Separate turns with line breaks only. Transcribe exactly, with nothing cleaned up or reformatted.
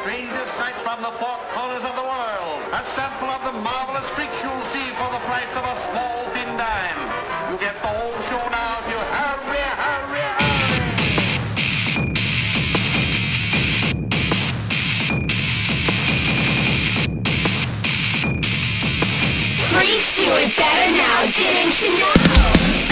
strangest sights from the four corners of the world. A sample of the marvelous freaks you'll see for the price of a small thin dime. You get the whole show now if you hurry, hurry, hurry.
Freaks do it better now, didn't you know?